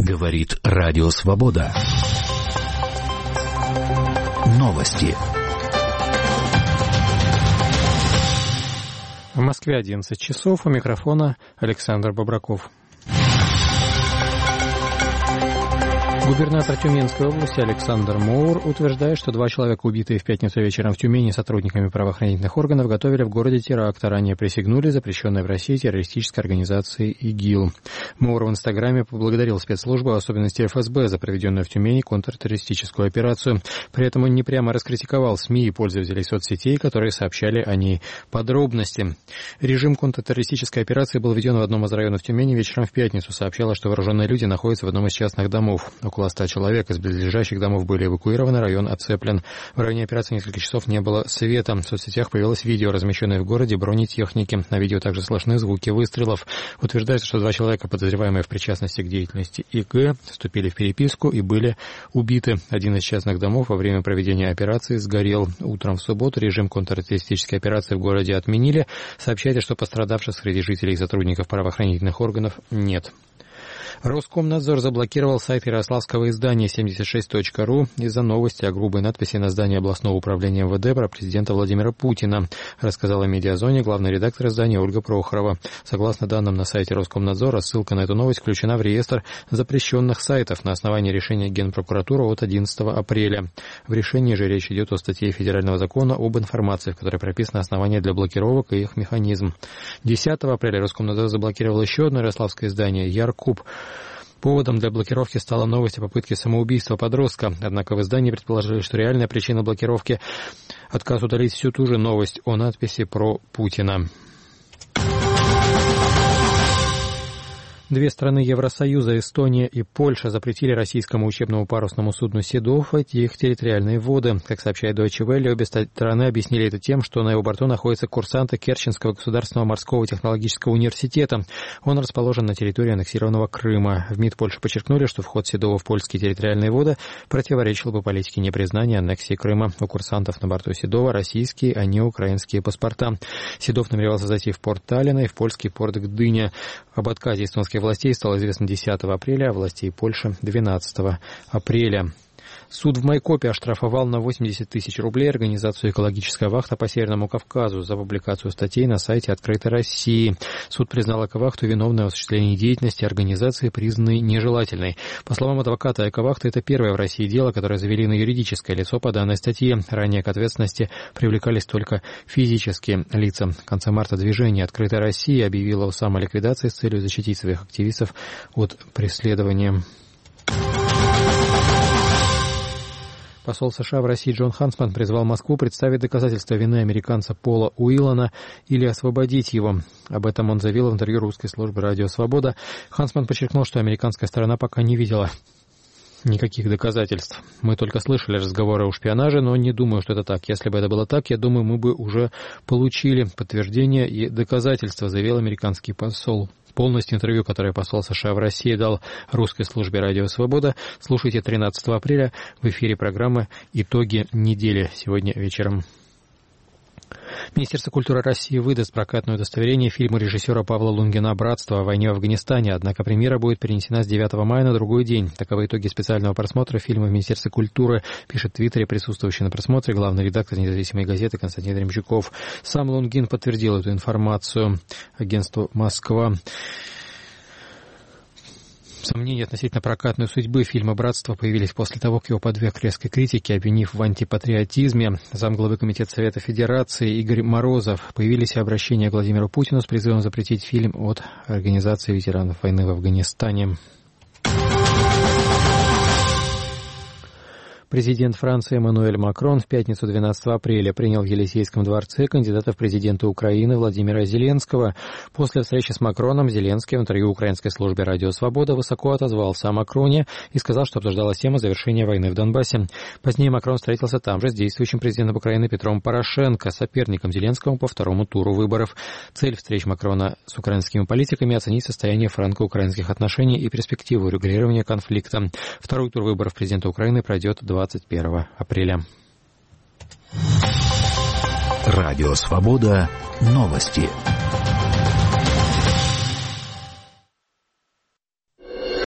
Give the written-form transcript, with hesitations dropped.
Говорит Радио Свобода. Новости. В Москве 11 часов. У микрофона Александр Бобраков. Губернатор Тюменской области Александр Моур утверждает, что 2 человека, убитые в пятницу вечером в Тюмени сотрудниками правоохранительных органов, готовили в городе теракт, а ранее присягнули запрещенной в России террористической организации ИГИЛ. Моур в Инстаграме поблагодарил спецслужбы, в особенности ФСБ, за проведенную в Тюмени контртеррористическую операцию. При этом он не прямо раскритиковал СМИ и пользователей соцсетей, которые сообщали о ней подробности. Режим контртеррористической операции был введен в одном из районов Тюмени вечером в пятницу. Сообщалось, что вооруженные люди находятся в одном из частных домов. Около 100 человек из близлежащих домов были эвакуированы, район оцеплен. В районе операции несколько часов не было света. В соцсетях появилось видео, размещенное в городе бронетехники. На видео также слышны звуки выстрелов. Утверждается, что 2 человека, подозреваемые в причастности к деятельности ИГ, вступили в переписку и были убиты. Один из частных домов во время проведения операции сгорел. Утром в субботу режим контртеррористической операции в городе отменили. Сообщается, что пострадавших среди жителей и сотрудников правоохранительных органов нет. Роскомнадзор заблокировал сайт ярославского издания 76.ru из-за новости о грубой надписи на здании областного управления МВД про президента Владимира Путина, рассказала Медиазоне главный редактор издания Ольга Прохорова. Согласно данным на сайте Роскомнадзора, ссылка на эту новость включена в реестр запрещенных сайтов на основании решения Генпрокуратуры от 11 апреля. В решении же речь идет о статье Федерального закона об информации, в которой прописано основание для блокировок и их механизм. 10 апреля Роскомнадзор заблокировал еще одно ярославское издание «Яркуб». Поводом для блокировки стала новость о попытке самоубийства подростка. Однако в издании предположили, что реальная причина блокировки – отказ удалить всю ту же новость о надписи про Путина. 2 страны Евросоюза, Эстония и Польша, запретили российскому учебному парусному судну «Седов» войти в их территориальные воды. Как сообщает Deutsche Welle, обе стороны объяснили это тем, что на его борту находятся курсанты Керченского государственного морского технологического университета. Он расположен на территории аннексированного Крыма. В МИД Польши подчеркнули, что вход «Седова» в польские территориальные воды противоречил бы политике непризнания аннексии Крыма. У курсантов на борту «Седова» российские, а не украинские паспорта. «Седов» намеревался зайти в порт Таллина и в польский порт Гдыня. Об отказе эстонских властей стало известно 10 апреля, а властей Польши 12 апреля. Суд в Майкопе оштрафовал на 80 тысяч рублей организацию «Экологическая вахта» по Северному Кавказу за публикацию статей на сайте «Открытой России». Суд признал Эковахту виновной в осуществлении деятельности организации, признанной нежелательной. По словам адвоката Эковахты, это первое в России дело, которое завели на юридическое лицо по данной статье. Ранее к ответственности привлекались только физические лица. В конце марта движение «Открытая Россия» объявило о самоликвидации с целью защитить своих активистов от преследования. Посол США в России Джон Хансман призвал Москву представить доказательства вины американца Пола Уиллана или освободить его. Об этом он заявил в интервью русской службы «Радио Свобода». Хансман подчеркнул, что американская сторона пока не видела никаких доказательств. Мы только слышали разговоры о шпионаже, но не думаю, что это так. Если бы это было так, я думаю, мы бы уже получили подтверждение и доказательства, заявил американский посол. Полностью интервью, которое посол США в России дал русской службе «Радио Свобода», слушайте 13 апреля в эфире программы «Итоги недели» сегодня вечером. Министерство культуры России выдаст прокатное удостоверение фильму режиссера Павла Лунгина «Братство. О войне в Афганистане». Однако премьера будет перенесена с 9 мая на другой день. Таковы итоги специального просмотра фильма в Министерстве культуры, пишет в Твиттере присутствующий на просмотре главный редактор независимой газеты Константин Ремчуков. Сам Лунгин подтвердил эту информацию агентству «Москва». Сомнения относительно прокатной судьбы фильма «Братство» появились после того, как его подверг резкой критике, обвинив в антипатриотизме. Замглавы Комитета Совета Федерации Игорь Морозов. Появились обращения к Владимиру Путину с призывом запретить фильм от Организации ветеранов войны в Афганистане. Президент Франции Эммануэль Макрон в пятницу 12 апреля принял в Елисейском дворце кандидата в президенты Украины Владимира Зеленского. После встречи с Макроном Зеленский в интервью украинской службе «Радио Свобода» высоко отозвался о Макроне и сказал, что обсуждалась тема завершения войны в Донбассе. Позднее Макрон встретился там же с действующим президентом Украины Петром Порошенко, соперником Зеленского по второму туру выборов. Цель встреч Макрона с украинскими политиками – оценить состояние франко-украинских отношений и перспективу регулирования конфликта. Второй тур выборов президента Украины пройдет 21 апреля. Радио Свобода. Новости.